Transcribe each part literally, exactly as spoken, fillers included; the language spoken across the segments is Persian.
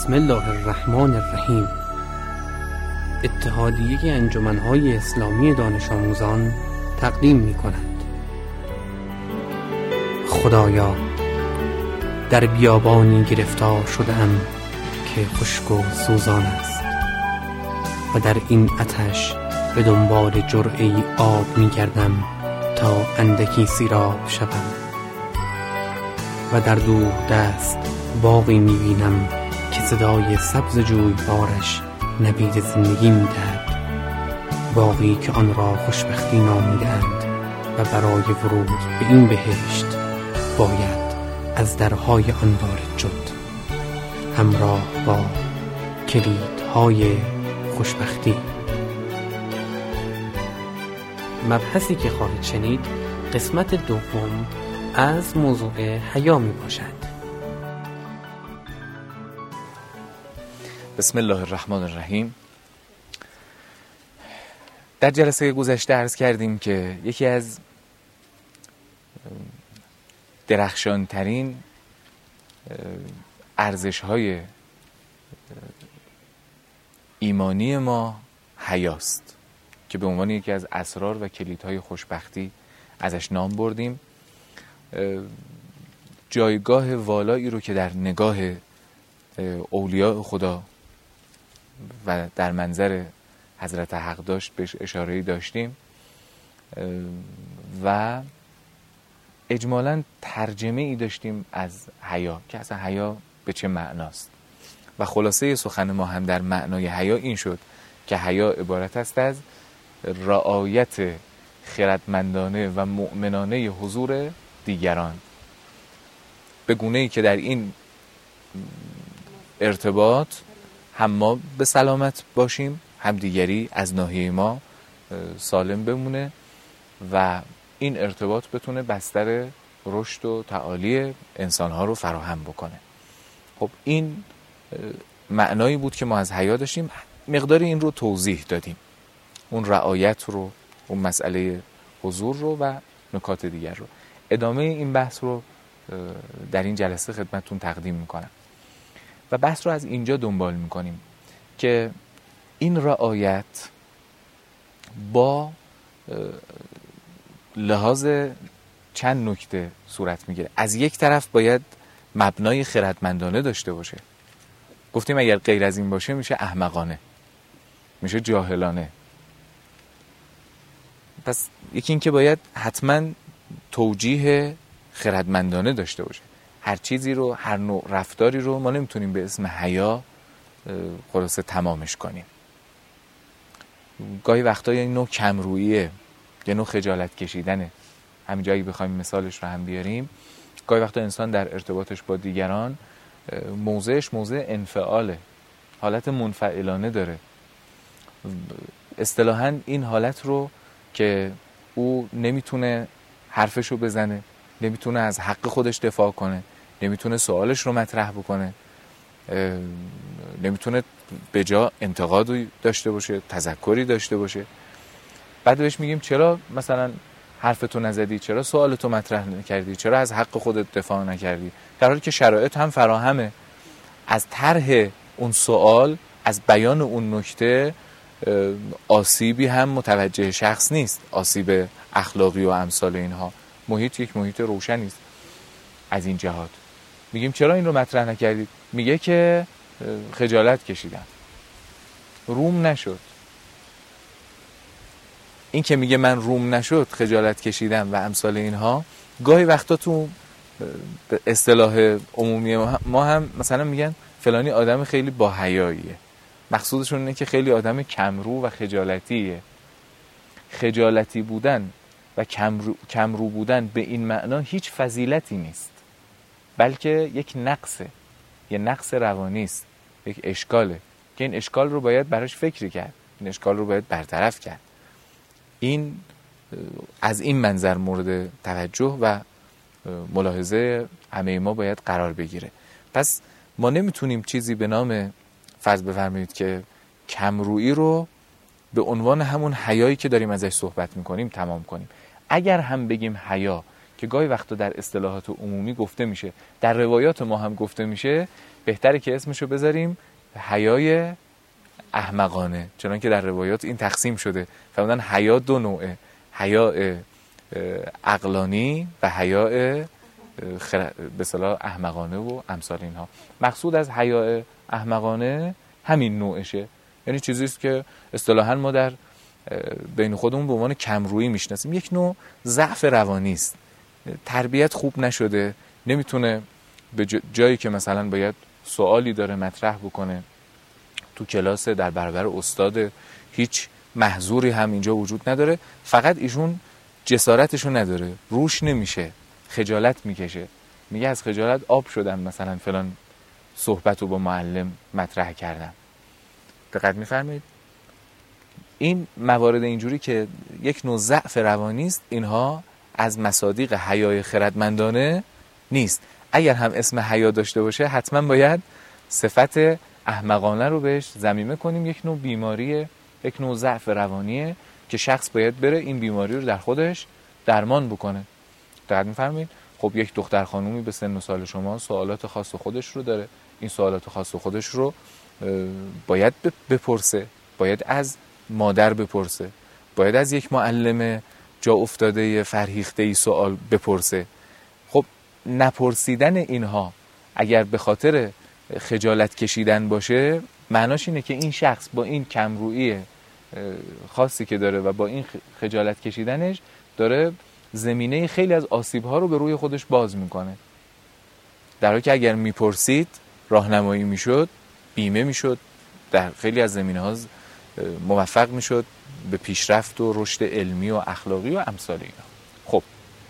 بسم الله الرحمن الرحیم. اتحادیه انجمن‌های اسلامی دانش آموزان تقدیم می‌کند. خدایا، در بیابانی گرفتار شده‌ام که خشک و سوزان است و در این آتش به دنبال جرعه‌ای آب می‌گردم تا اندکی سیراب شوم و در دور دست باغی می‌بینم که صدای سبز جویبارش نوید زندگی می‌دهد، باغی که آن را خوشبختی نامیده‌اند و برای ورود به این بهشت باید از درهای آن وارد شد، همراه با کلیدهای خوشبختی. مبحثی که خواهید شنید قسمت دوم از موضوع حیا می باشد. بسم الله الرحمن الرحیم. در جلسه گذشته عرض کردیم که یکی از درخشانترین ارزش‌های ایمانی ما حیاست که به عنوان یکی از اسرار و کلیدهای خوشبختی ازش نام بردیم. جایگاه والایی رو که در نگاه اولیاء خدا و در منظر حضرت حق داشت بهش اشاره‌ای داشتیم و اجمالاً ترجمه‌ای داشتیم از حیا که اصلا حیا به چه معناست و خلاصه سخن ما هم در معنای حیا این شد که حیا عبارت است از رعایت خردمندانه و مؤمنانه حضور دیگران، به گونه‌ای که در این ارتباط هم ما به سلامت باشیم، هم دیگری از ناحیه ما سالم بمونه و این ارتباط بتونه بستر رشد و تعالی انسانها رو فراهم بکنه. خب این معنایی بود که ما از حیا داشتیم، مقدار این رو توضیح دادیم، اون رعایت رو، اون مسئله حضور رو و نکات دیگر رو. ادامه این بحث رو در این جلسه خدمتتون تقدیم میکنم و بحث رو از اینجا دنبال میکنیم که این رعایت با لحاظ چند نکته صورت میگیره. از یک طرف باید مبنای خردمندانه داشته باشه. گفتیم اگر غیر از این باشه میشه احمقانه، میشه جاهلانه. پس یکی این که باید حتما توجیه خردمندانه داشته باشه. هر چیزی رو، هر نوع رفتاری رو ما نمیتونیم به اسم حیا خلاصه تمامش کنیم. گاهی وقتا یه نوع کمروییه، یه نوع خجالت کشیدنه. همین جایی بخوایم مثالش رو هم بیاریم، گاهی وقتا انسان در ارتباطش با دیگران موضعش موضع انفعاله، حالت منفعلانه داره. اصطلاحاً این حالت رو که او نمیتونه حرفشو بزنه، نمیتونه از حق خودش دفاع کنه، نمیتونه سوالش رو مطرح بکنه، نمیتونه به جا انتقادی داشته باشه، تذکری داشته باشه. بعد بهش میگیم چرا مثلا حرفتو نزدی، چرا سوالتو مطرح نکردی، چرا از حق خودت دفاع نکردی، در حالی که شرایط هم فراهمه. از طرح اون سوال، از بیان اون نکته آسیبی هم متوجه شخص نیست، آسیب اخلاقی و امثال اینها. محیط یک محیط روشنی است. از این جهات میگیم چرا این رو مطرح نکردید؟ میگه که خجالت کشیدم، روم نشد. این که میگه من روم نشد، خجالت کشیدم و امثال اینها، گاهی وقتا تو اصطلاح عمومی ما هم مثلا میگن فلانی آدم خیلی با حیاییه. مقصودشون اینه که خیلی آدم کمرو و خجالتیه. خجالتی بودن و کمرو, کمرو بودن به این معنا هیچ فضیلتی نیست، بلکه یک نقصه، یه نقص روانی است، یک اشکاله که این اشکال رو باید براش فکری کرد، این اشکال رو باید برطرف کرد. این از این منظر مورد توجه و ملاحظه همه ما باید قرار بگیره. پس ما نمیتونیم چیزی به نام فرض بفرمایید که کمرویی رو به عنوان همون حیایی که داریم ازش صحبت میکنیم تمام کنیم. اگر هم بگیم حیا که گاهی وقتا در اصطلاحات عمومی گفته میشه، در روایات ما هم گفته میشه، بهتره که اسمشو بذاریم حیای احمقانه، چون که در روایات این تقسیم شده. فرمودن حیا دو نوعه، حیا عقلانی و حیا به اصطلاح احمقانه و امثال اینها. مقصود از حیا احمقانه همین نوعشه، یعنی چیزی است که اصطلاحاً ما در بین خودمون به عنوان کمرویی میشناسیم. یک نوع ضعف روانی است، تربیت خوب نشده، نمیتونه به جایی که مثلا باید سوالی داره مطرح بکنه تو کلاس در برابر استاد، هیچ محظوری هم اینجا وجود نداره، فقط ایشون جسارتشو نداره، روش نمیشه، خجالت میکشه، میگه از خجالت آب شدم مثلا فلان صحبتو با معلم مطرح کردم. دقت میفرمایید؟ این موارد اینجوری که یک نوع ضعف روانی است، اینها از مصادیق حیای خردمندانه نیست. اگر هم اسم حیا داشته باشه حتما باید صفت احمقانه رو بهش ضمیمه کنیم. یک نوع بیماریه، یک نوع ضعف روانیه که شخص باید بره این بیماری رو در خودش درمان بکنه. دقت می‌فرمایید؟ خب یک دختر خانومی به سن و سال شما سوالات خاص خودش رو داره، این سوالات خاص خودش رو باید بپرسه، باید از مادر بپرسه، باید از یک معلم جا افتاده فرهیخته‌ای سوال بپرسه. خب نپرسیدن اینها اگر به خاطر خجالت کشیدن باشه، معناش اینه که این شخص با این کمرویی خاصی که داره و با این خجالت کشیدنش داره زمینه خیلی از آسیب‌ها رو به روی خودش باز میکنه. در حالی که اگر میپرسید، راهنمایی میشد، بیمه میشد، در خیلی از زمینه‌ها موفق میشد به پیشرفت و رشد علمی و اخلاقی و امثال اینا. خب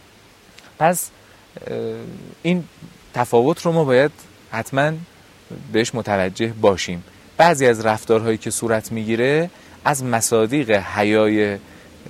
پس این تفاوت رو ما باید حتما بهش متوجه باشیم. بعضی از رفتارهایی که صورت میگیره از مصادیق حیای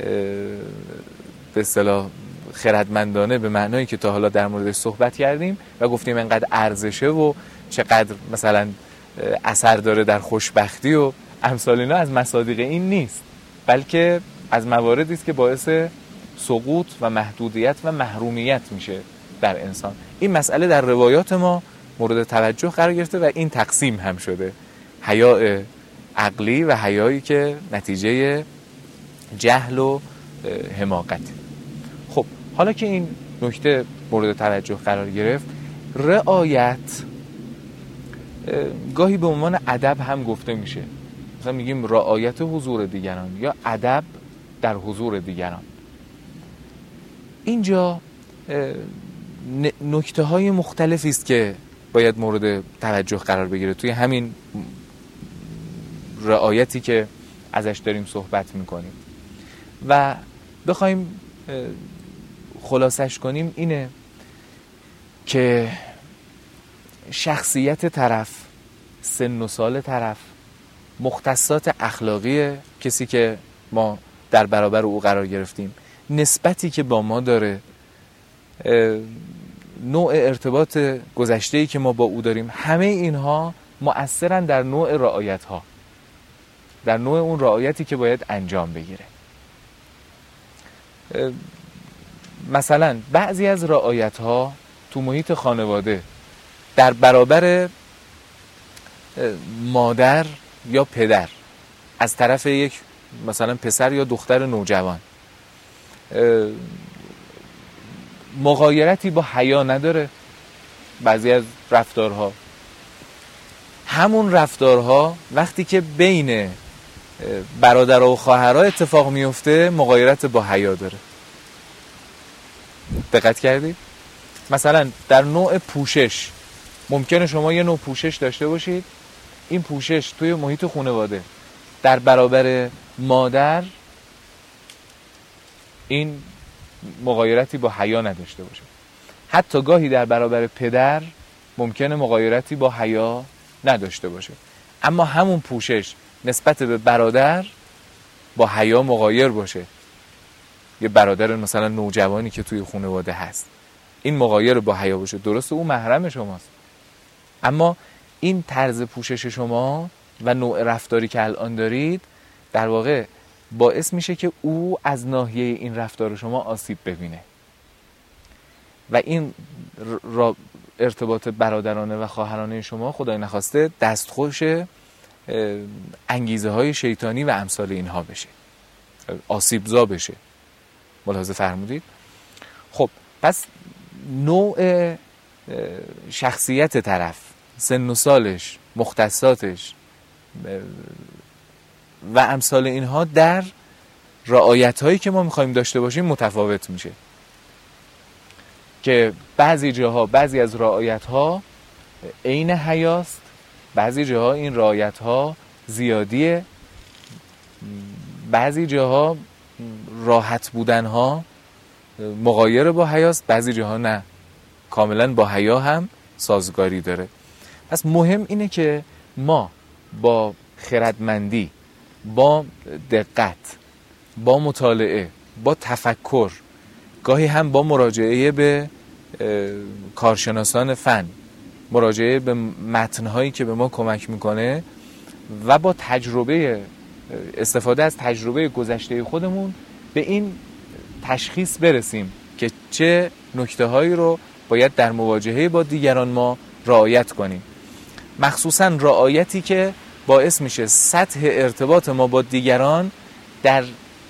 به اصطلاح خردمندانه به معنایی که تا حالا در موردش صحبت کردیم و گفتیم انقدر ارزشه و چقدر مثلا اثر داره در خوشبختی و امثال اینا، از مصادیق این نیست، بلکه از مواردی است که باعث سقوط و محدودیت و محرومیت میشه در انسان. این مسئله در روایات ما مورد توجه قرار گرفته و این تقسیم هم شده، حیا عقلی و حیایی که نتیجه جهل و حماقت. خب حالا که این نکته مورد توجه قرار گرفت، رعایت گاهی به عنوان ادب هم گفته میشه. مثلا میگیم رعایت حضور دیگران یا ادب در حضور دیگران. اینجا نکته های مختلفی است که باید مورد توجه قرار بگیره توی همین رعایتی که ازش داریم صحبت میکنیم و بخوایم خلاصش کنیم. اینه که شخصیت طرف، سن و سال طرف، مختصات اخلاقی کسی که ما در برابر او قرار گرفتیم، نسبتی که با ما داره، نوع ارتباط گذشته‌ای که ما با او داریم، همه اینها مؤثرن در نوع رعایت ها، در نوع اون رعایتی که باید انجام بگیره. مثلا بعضی از رعایت ها تو محیط خانواده در برابر مادر یا پدر از طرف یک مثلا پسر یا دختر نوجوان مغایرتی با حیا نداره. بعضی از رفتارها، همون رفتارها وقتی که بین برادرها و خواهرها اتفاق میفته مغایرت با حیا داره. دقت کردید؟ مثلا در نوع پوشش ممکنه شما یه نوع پوشش داشته باشید، این پوشش توی محیط خانواده در برابر مادر این مغایرتی با حیا نداشته باشه. حتی گاهی در برابر پدر ممکنه مغایرتی با حیا نداشته باشه، اما همون پوشش نسبت به برادر با حیا مغایر باشه. یه برادر مثلا نوجوانی که توی خانواده هست، این مغایر با حیا باشه. درسته اون محرم شماست، اما این طرز پوشش شما و نوع رفتاری که الان دارید در واقع باعث میشه که او از ناحیه این رفتار شما آسیب ببینه. و این را ارتباط برادرانه و خواهرانه شما خدای نخواسته دستخوش انگیزه های شیطانی و امثال اینها بشه، آسیبزا بشه. ملاحظه فرمودید؟ خب پس نوع شخصیت طرف، سن و سالش، مختصاتش و امثال اینها در رعایت هایی که ما میخوایم داشته باشیم متفاوت میشه، که بعضی جاها بعضی از رعایت ها عین حیاست، بعضی جاها این رعایت ها زیادیه، بعضی جاها راحت بودن ها مغایر با حیاست، بعضی جاها نه، کاملا با حیا هم سازگاری داره. پس مهم اینه که ما با خردمندی، با دقت، با مطالعه، با تفکر، گاهی هم با مراجعه به کارشناسان فن، مراجعه به متن‌هایی که به ما کمک میکنه و با تجربه، استفاده از تجربه گذشته خودمون به این تشخیص برسیم که چه نکته‌هایی رو باید در مواجهه با دیگران ما رعایت کنیم، مخصوصاً رعایتی که باعث میشه سطح ارتباط ما با دیگران در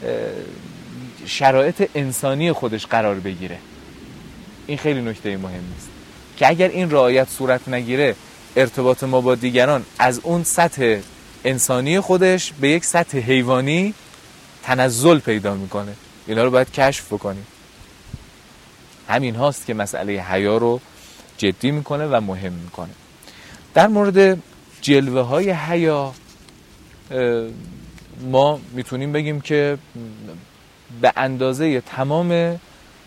شرایط انسانی خودش قرار بگیره. این خیلی نکته مهمی است که اگر این رعایت صورت نگیره، ارتباط ما با دیگران از اون سطح انسانی خودش به یک سطح حیوانی تنزل پیدا میکنه. اینا رو باید کشف بکنیم. همین هاست که مسئله حیا رو جدی میکنه و مهم میکنه. در مورد جلوه های حیا ما میتونیم بگیم که به اندازه تمام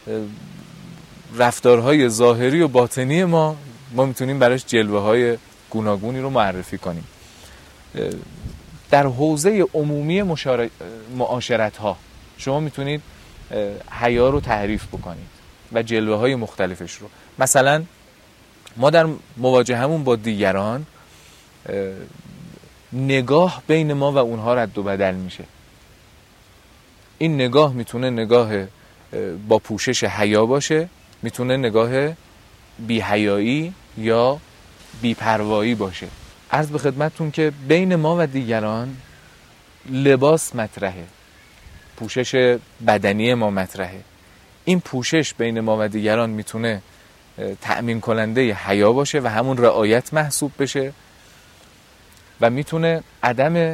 رفتارهای ظاهری و باطنی ما ما میتونیم براش جلوه های گوناگونی رو معرفی کنیم. در حوزه عمومی معاشرت ها شما میتونید حیا رو تعریف بکنید و جلوه های مختلفش رو. مثلا ما در مواجهمون با دیگران نگاه بین ما و اونها رد و بدل میشه. این نگاه میتونه نگاه با پوشش حیا باشه، میتونه نگاه بی حیایی یا بی پروایی باشه. عرض به خدمتتون که بین ما و دیگران لباس مطرحه، پوشش بدنی ما مطرحه. این پوشش بین ما و دیگران میتونه تأمین کننده حیا باشه و همون رعایت محسوب بشه و میتونه عدم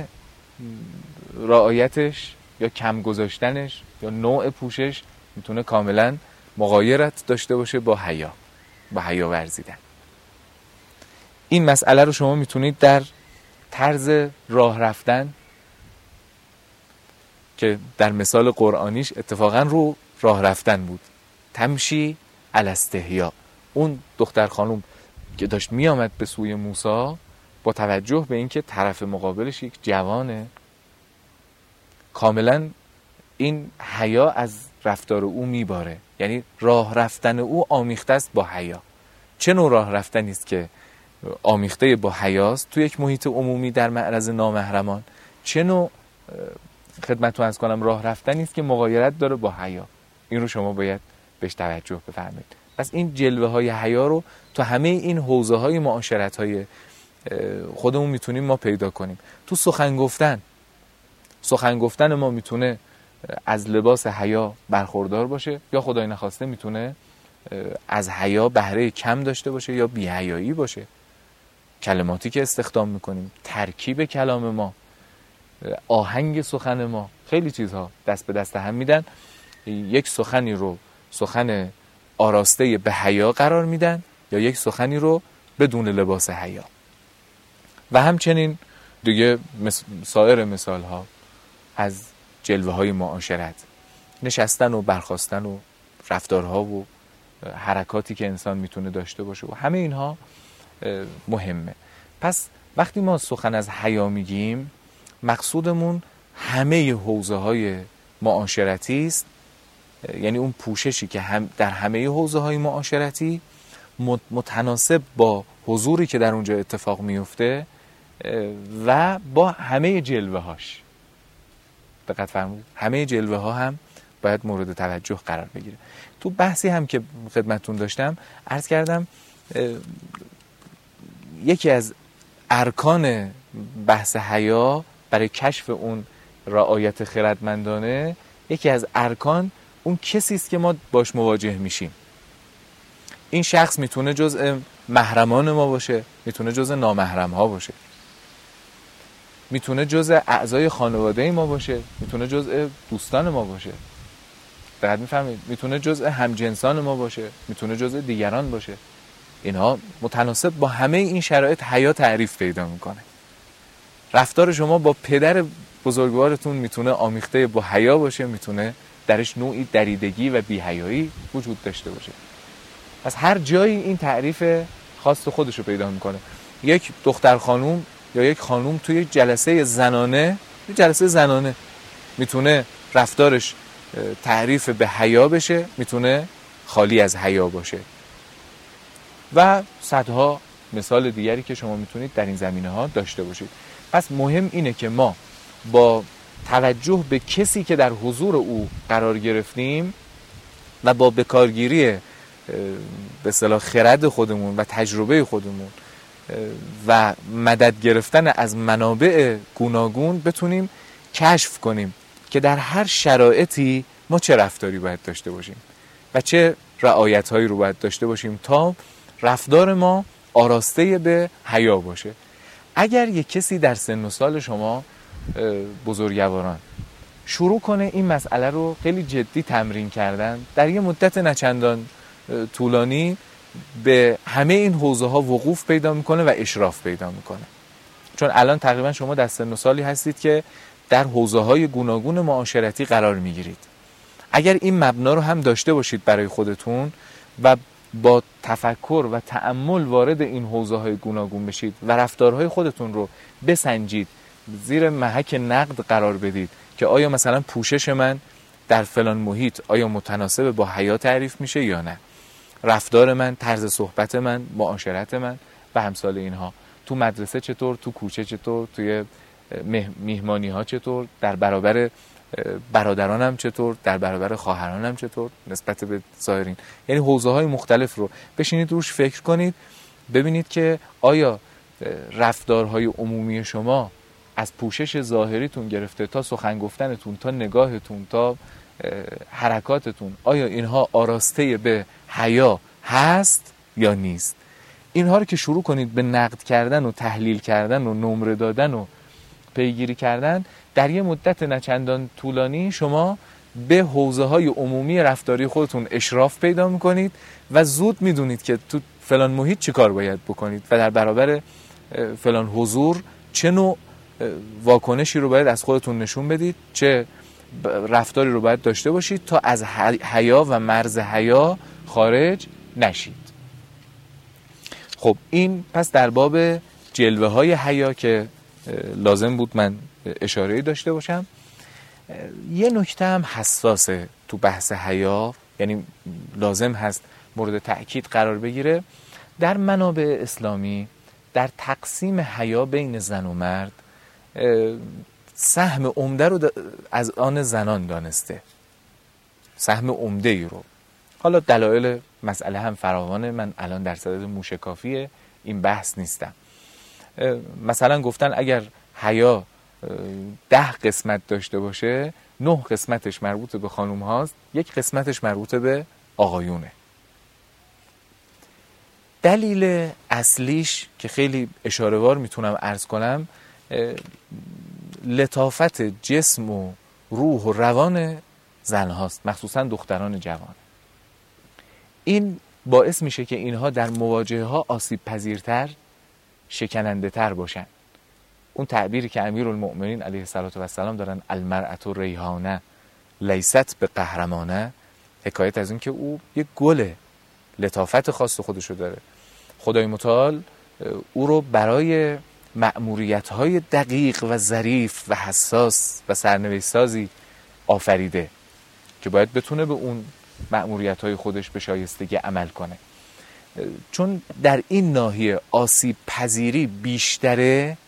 رعایتش یا کم گذاشتنش یا نوع پوشش میتونه کاملا مغایرت داشته باشه با حیا، با حیا ورزیدن. این مسئله رو شما میتونید در طرز راه رفتن که در مثال قرآنیش اتفاقا رو راه رفتن بود، تمشی علی استحیا، اون دختر خانوم که داشت میامد به سوی موسی با توجه به اینکه طرف مقابلش یک جوانه، کاملا این حیا از رفتار او میباره، یعنی راه رفتن او آمیخته است با حیا. چه نوع راه رفتنی است که آمیخته با حیاست تو یک محیط عمومی در معرض نامحرمان؟ چه نوع خدمتتون عرض کنم راه رفتنی است که مغایرت داره با حیا؟ این رو شما باید بهش توجه بفرمایید. پس این جلوه های حیا رو تو همه این حوزه های معاشرت های خودمون میتونیم ما پیدا کنیم. تو سخن گفتن سخن گفتن ما میتونه از لباس حیا برخوردار باشه یا خدای نخواسته میتونه از حیا بهره کم داشته باشه یا بی‌حیایی باشه. کلماتی که استخدام میکنیم، ترکیب کلام ما، آهنگ سخن ما، خیلی چیزها دست به دست هم میدن، یک سخنی رو سخن آراسته به حیا قرار میدن یا یک سخنی رو بدون لباس حیا. و همچنین دیگه سایر مثال ها از جلوه های معاشرت، نشستن و برخاستن و رفتارها و حرکاتی که انسان میتونه داشته باشه و همه اینها مهمه. پس وقتی ما سخن از حیا میگیم مقصودمون همه حوزه های معاشرتی است، یعنی اون پوششی که هم در همه حوزه های معاشرتی متناسب با حضوری که در اونجا اتفاق میفته و با همه جلوه هاش. دقت فرمودید، همه جلوه ها هم باید مورد توجه قرار بگیره. تو بحثی هم که خدمتتون داشتم عرض کردم یکی از ارکان بحث حیا برای کشف اون رعایت خردمندانه، یکی از ارکان اون کسی است که ما باش مواجه میشیم. این شخص میتونه جزء محرمان ما باشه، میتونه جزء نامحرم ها باشه، میتونه جزء اعضای خانواده ما باشه، میتونه جزء دوستان ما باشه، دقیق میفهمید؟ میتونه جزء همجنسان ما باشه، میتونه جزء دیگران باشه. اینها متناسب با همه این شرایط حیا تعریف پیدا میکنه. رفتار شما با پدر بزرگوارتون میتونه آمیخته با حیا باشه، میتونه درش نوعی دریدگی و بی‌حیایی وجود داشته باشه. از هر جایی این تعریف خاص خودشو پیدا میکنه. یک دختر خانوم یا یک خانوم توی جلسه زنانه، جلسه زنانه میتونه رفتارش تعریف به حیا بشه، میتونه خالی از حیا باشه و صدها مثال دیگری که شما میتونید در این زمینه ها داشته باشید. پس مهم اینه که ما با توجه به کسی که در حضور او قرار گرفتیم و با بکارگیری به اصطلاح خرد خودمون و تجربه خودمون و مدد گرفتن از منابع گوناگون بتونیم کشف کنیم که در هر شرایطی ما چه رفتاری باید داشته باشیم و چه رعایت‌هایی رو باید داشته باشیم تا رفتار ما آراسته به حیا باشه. اگر یک کسی در سن و سال شما بزرگواران شروع کنه این مسئله رو خیلی جدی تمرین کردن، در یه مدت نچندان طولانی به همه این حوزه ها وقوف پیدا میکنه و اشراف پیدا میکنه. چون الان تقریبا شما در سن و سالی هستید که در حوزه های گوناگون معاشرتی قرار میگیرید. اگر این مبنا رو هم داشته باشید برای خودتون و با تفکر و تأمل وارد این حوزه های گوناگون بشید و رفتارهای خودتون رو بسنجید، زیر محک نقد قرار بدید که آیا مثلا پوشش من در فلان محیط آیا متناسب با حیا تعریف میشه یا نه، رفتار من، طرز صحبت من، معاشرت من و همسال اینها، تو مدرسه چطور، تو کوچه چطور، توی میهمانی ها چطور، در برابر برادرانم چطور، در برابر خواهرانم چطور نسبت به سایرین. یعنی حوزه های مختلف رو بشینید روش فکر کنید، ببینید که آیا رفتارهای عمومی شما از پوشش ظاهریتون گرفته تا سخن گفتنتون تا نگاهتون تا حرکاتتون، آیا اینها آراسته به حیا هست یا نیست؟ اینها رو که شروع کنید به نقد کردن و تحلیل کردن و نمره دادن و پیگیری کردن، در یه مدت نچندان طولانی شما به حوزه های عمومی رفتاری خودتون اشراف پیدا میکنید و زود میدونید که تو فلان محیط چی کار باید بکنید و در برابر فلان حضور چه نوع واکنشی رو باید از خودتون نشون بدید، چه رفتاری رو باید داشته باشید تا از حیا و مرز حیا خارج نشید. خب این پس در باب جلوه های حیا که لازم بود من اشاره‌ای داشته باشم. یه نکته هم حساسه تو بحث حیا، یعنی لازم هست مورد تأکید قرار بگیره. در منابع اسلامی در تقسیم حیا بین زن و مرد سهم عمده رو از آن زنان دانسته، سهم عمده ای رو. حالا دلایل مسئله هم فراوانه، من الان در صدد موشکافی این بحث نیستم. مثلا گفتن اگر حیا ده قسمت داشته باشه، نه قسمتش مربوط به خانوم هاست، یک قسمتش مربوط به آقایونه. دلیل اصلیش که خیلی اشاره‌وار میتونم عرض کنم، لطافت جسم و روح و روان زن هاست، مخصوصا دختران جوان. این باعث میشه که اینها در مواجهه ها آسیب پذیرتر، شکننده تر باشن. اون تعبیری که امیرالمؤمنین علیه السلام دارن، المرأة ریحانه لیست به قهرمانه، حکایت از این که او یک گل لطافت خاص خودشو داره. خدای متعال او رو برای مأموریت‌های دقیق و ظریف و حساس و سرنوشت سازی آفریده که باید بتونه به اون مأموریت‌های خودش به شایستگی عمل کنه. چون در این ناحیه آسیب پذیری بیشتره،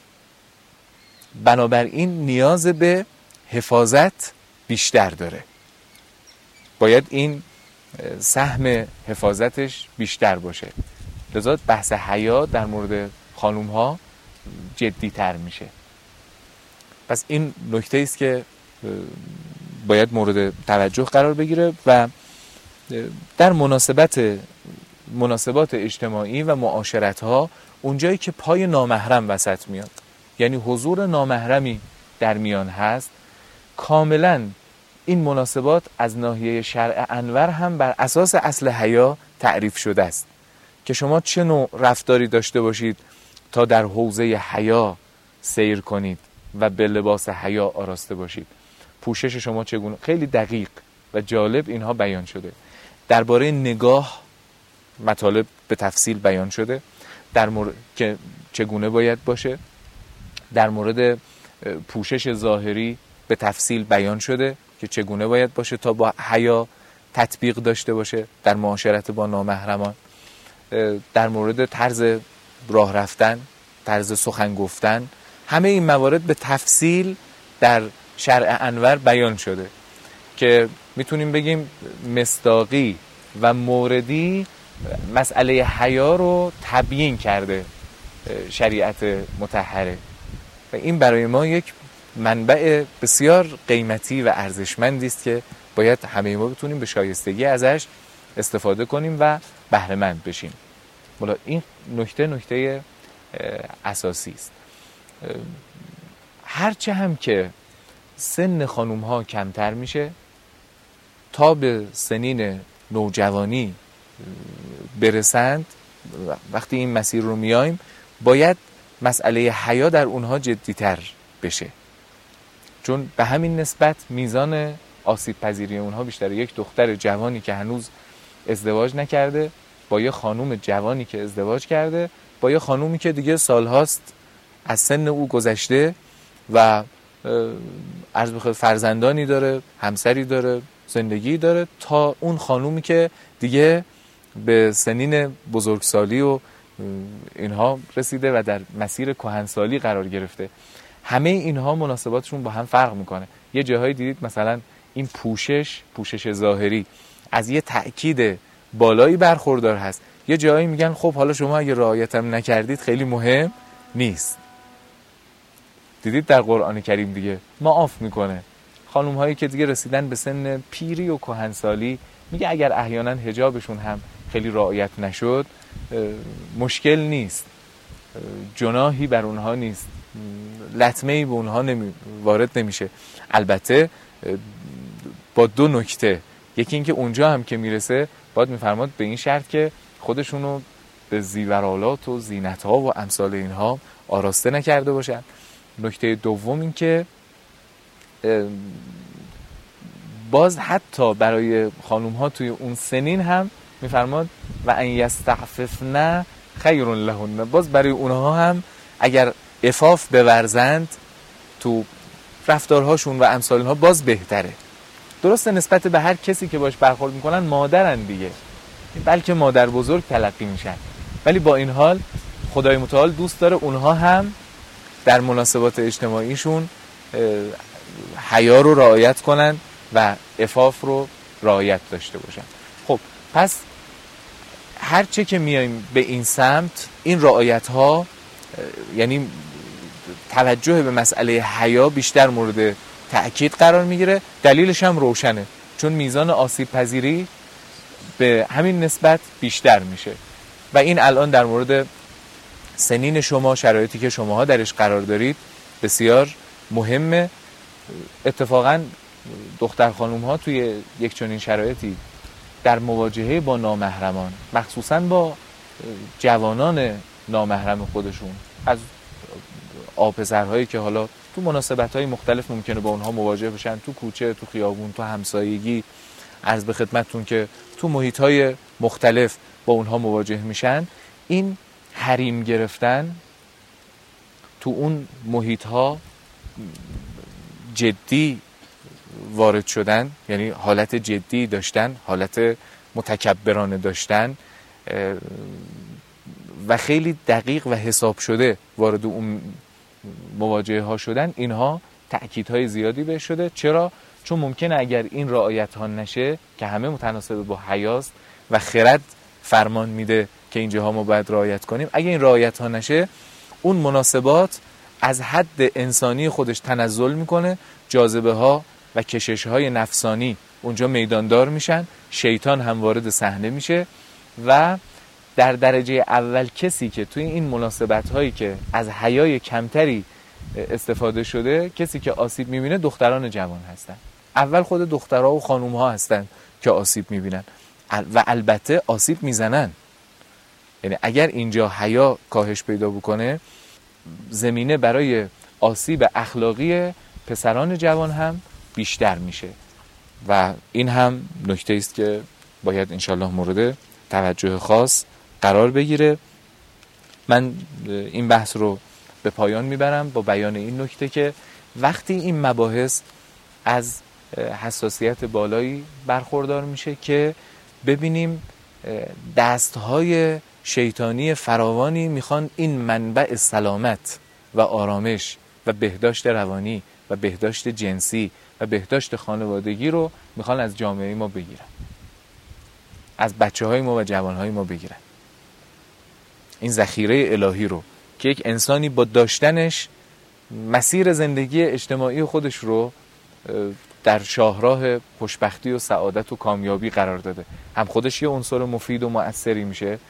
بنابراین نیاز به حفاظت بیشتر داره. باید این سهم حفاظتش بیشتر باشه. لذا بحث حیا در مورد خانوم ها جدی تر میشه. پس این نکته است که باید مورد توجه قرار بگیره و در مناسبت مناسبات اجتماعی و معاشرت ها اونجایی که پای نامحرم وسط میاد، یعنی حضور نامحرمی در میان هست، کاملا این مناسبات از ناحیه شرع انور هم بر اساس اصل حیا تعریف شده است که شما چه نوع رفتاری داشته باشید تا در حوزه حیا سیر کنید و به لباس حیا آراسته باشید. پوشش شما چگونه، خیلی دقیق و جالب اینها بیان شده. درباره نگاه مطالب به تفصیل بیان شده در مورد که چگونه باید باشه. در مورد پوشش ظاهری به تفصیل بیان شده که چگونه باید باشه تا با حیا تطبیق داشته باشه در معاشرت با نامحرمان. در مورد طرز راه رفتن، طرز سخن گفتن، همه این موارد به تفصیل در شرع انور بیان شده که میتونیم بگیم مصداقی و موردی مسئله حیا رو تبیین کرده شریعت مطهره و این برای ما یک منبع بسیار قیمتی و ارزشمندی است که باید همه ما بتونیم به شایستگی ازش استفاده کنیم و بهره مند بشیم. والا این نکته نکته اساسی است. هرچه هم که سن خانوم ها کمتر میشه تا به سنین نوجوانی برسند، وقتی این مسیر رو میایم باید مسئله حیا در اونها جدی‌تر بشه، چون به همین نسبت میزان آسیب پذیری اونها بیشتره. یک دختر جوانی که هنوز ازدواج نکرده با یه خانوم جوانی که ازدواج کرده با یه خانومی که دیگه سالهاست از سن او گذشته و عرض بخواد فرزندانی داره، همسری داره، زندگی داره، تا اون خانومی که دیگه به سنین بزرگسالی و اینها رسیده و در مسیر کهنسالی قرار گرفته. همه اینها مناسباتشون با هم فرق میکنه. یه جاهایی دیدید مثلا این پوشش پوشش ظاهری از یه تأکید بالایی برخوردار هست، یه جایی میگن خب حالا شما اگه رعایت هم نکردید خیلی مهم نیست. دیدید در قرآن کریم دیگه معاف میکنه خانوم هایی که دیگه رسیدن به سن پیری و کهنسالی، میگه اگر احیانا حجابشون هم خیلی رعایت نشد مشکل نیست، جناحی بر اونها نیست، لطمه‌ای به اونها نمی... وارد نمیشه. البته با دو نکته، یکی این که اونجا هم که میرسه باید میفرماد به این شرط که خودشونو به زیورالات و زینت‌ها و امثال اینها آراسته نکرده باشن. نکته دوم این که باز حتی برای خانوم ها توی اون سنین هم میفرماد و ان یستعففن خیر لهن، باز برای اونها هم اگر عفاف بورزند تو رفتارهاشون و امثال اینها باز بهتره. درسته نسبت به هر کسی که باش برخورد میکنن مادرن دیگه، بلکه مادر بزرگ تلقی میشن، ولی با این حال خدای متعال دوست داره اونها هم در مناسبات اجتماعیشون حیا رو رعایت کنن و عفاف رو رعایت داشته باشن. خب پس هرچه که میایم به این سمت، این رعایت ها یعنی توجه به مسئله حیا بیشتر مورد تأکید قرار میگیره. دلیلش هم روشنه، چون میزان آسیب پذیری به همین نسبت بیشتر میشه و این الان در مورد سنین شما، شرایطی که شماها درش قرار دارید بسیار مهمه. اتفاقا دختر خانوم ها توی یک چنین شرایطی در مواجهه با نامحرمان، مخصوصا با جوانان نامحرم خودشون، از آپسرهایی که حالا تو مناسبت‌های مختلف ممکنه با اونها مواجه بشن، تو کوچه، تو خیابون، تو همسایگی، عرض به خدمتتون که تو محیط‌های مختلف با اونها مواجه میشن، این حریم گرفتن تو اون محیط‌ها جدی وارد شدن، یعنی حالت جدی داشتن، حالت متکبرانه داشتن و خیلی دقیق و حساب شده وارد اون مواجهه ها شدن، اینها تأکیدهای زیادی بهش شده. چرا؟ چون ممکنه اگر این رعایت ها نشه که همه متناسب با حیاست و خرد فرمان میده که اینجاها ما باید رعایت کنیم، اگر این رعایت ها نشه اون مناسبات از حد انسانی خودش تنزل میکنه، جاذبه ها و کشش های نفسانی اونجا میداندار میشن، شیطان هم وارد صحنه میشه و در درجه اول کسی که توی این مناسبت هایی که از حیای کمتری استفاده شده، کسی که آسیب میبینه دختران جوان هستن. اول خود دخترها و خانوم ها هستن که آسیب میبینن و البته آسیب میزنن. یعنی اگر اینجا حیا کاهش پیدا بکنه، زمینه برای آسیب اخلاقی پسران جوان هم بیشتر میشه و این هم نکته است که باید انشالله مورد توجه خاص قرار بگیره. من این بحث رو به پایان میبرم با بیان این نکته که وقتی این مباحث از حساسیت بالایی برخوردار میشه که ببینیم دستهای شیطانی فراوانی میخوان این منبع سلامت و آرامش و بهداشت روانی و بهداشت جنسی و بهداشت خانوادگی رو میخوان از جامعه ما بگیرن، از بچه های ما و جوان های ما بگیرن. این ذخیره الهی رو که یک انسانی با داشتنش مسیر زندگی اجتماعی خودش رو در شاهراه خوشبختی و سعادت و کامیابی قرار داده، هم خودش یه عنصر مفید و مؤثری میشه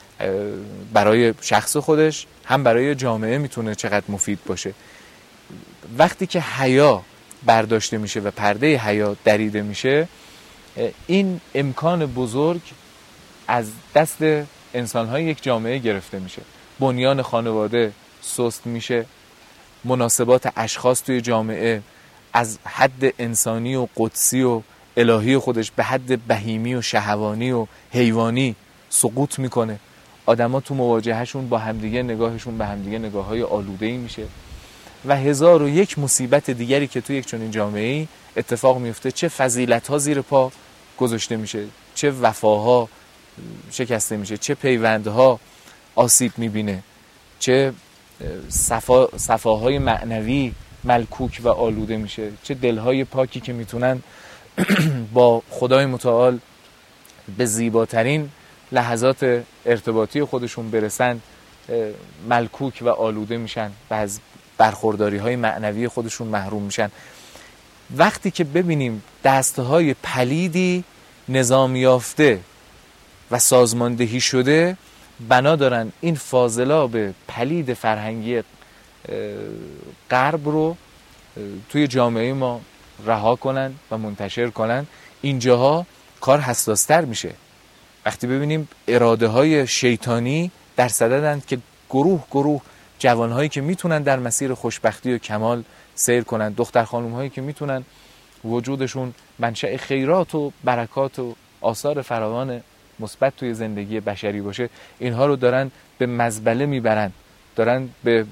برای شخص خودش، هم برای جامعه میتونه چقدر مفید باشه. وقتی که حیا برداشته میشه و پرده حیا دریده میشه، این امکان بزرگ از دست انسانهای یک جامعه گرفته میشه. بنیان خانواده سست میشه، مناسبات اشخاص توی جامعه از حد انسانی و قدسی و الهی خودش به حد بهیمی و شهوانی و حیوانی سقوط میکنه. آدما تو مواجههشون با همدیگه نگاهشون به همدیگه نگاه‌های آلوده‌ای میشه و هزار و یک مصیبت دیگری که تو یک چنین جامعه‌ای اتفاق میفته، چه فضیلت‌ها زیر پا گذاشته میشه، چه وفاها شکسته میشه، چه پیوندها آسیب میبینه، چه صفا صفاهای معنوی ملکوک و آلوده میشه، چه دلهای پاکی که میتونن با خدای متعال به زیباترین لحظات ارتباطی خودشون برسن ملکوک و آلوده میشن و از برخورداری های معنوی خودشون محروم میشن. وقتی که ببینیم دستهای پلیدی نظام یافته و سازماندهی شده بنا دارن این فاضلاب پلید فرهنگی غرب رو توی جامعه ما رها کنن و منتشر کنن، اینجاها کار حساستر میشه. وقتی ببینیم اراده های شیطانی در صددن که گروه گروه جوانهایی که میتونن در مسیر خوشبختی و کمال سیر کنن، دختر خانوم هایی که میتونن وجودشون منشأ خیرات و برکات و آثار فراوان مثبت توی زندگی بشری باشه، اینها رو دارن به مزبله میبرن، دارن به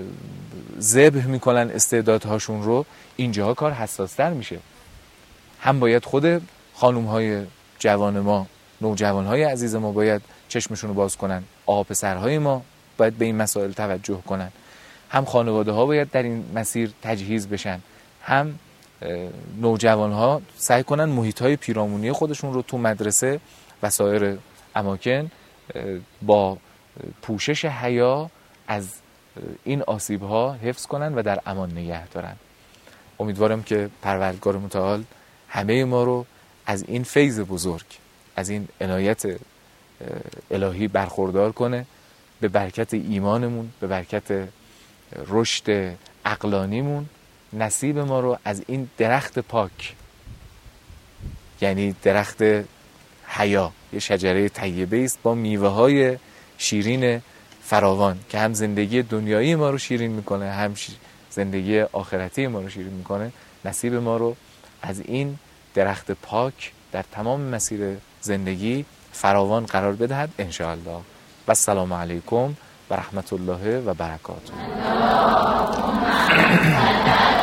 ذبح میکنن استعدادهاشون رو. اینجاها کار حساستر میشه. هم باید خود خانوم های جوان ما، نوجوان های عزیز ما باید چشمشون رو باز کنن، آقا پسرهای ما باید به این مسائل توجه کنن، هم خانواده ها باید در این مسیر تجهیز بشن، هم نوجوان ها سعی کنن محیط های پیرامونی خودشون رو تو مدرسه و سایر اماکن با پوشش حیا از این آسیب ها حفظ کنن و در امان نگه دارن. امیدوارم که پروردگار متعال همه ما رو از این فیض بزرگ، از این عنایت الهی برخوردار کنه، به برکت ایمانمون، به برکت رشد عقلانیمون نصیب ما رو از این درخت پاک، یعنی درخت حیا، یه شجره طیبه است با میوه های شیرین فراوان که هم زندگی دنیایی ما رو شیرین میکنه، هم زندگی آخرتی ما رو شیرین میکنه، نصیب ما رو از این درخت پاک در تمام مسیر زندگی فراوان قرار بدهد انشاءالله. و السلام علیکم و رحمت الله و برکاته.